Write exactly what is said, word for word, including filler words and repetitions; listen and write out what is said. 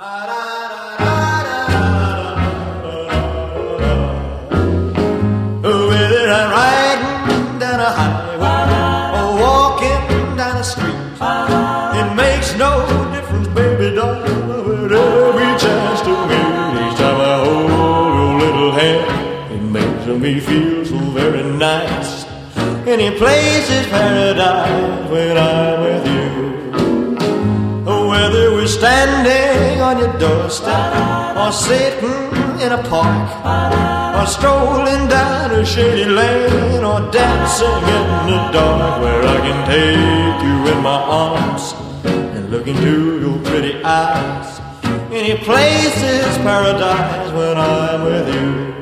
Whether I'm riding down a highway or walking down a street, it makes no difference, baby doll, wherever we chance to meet. Each time I hold your little hand, it makes me feel so very nice. Any place is paradise when I'm with you. Whether we're standing on your doorstep or sitting in a park or strolling down a shady lane or dancing in the dark, where I can take you in my arms and look into your pretty eyes. Any place is paradise when I'm with you.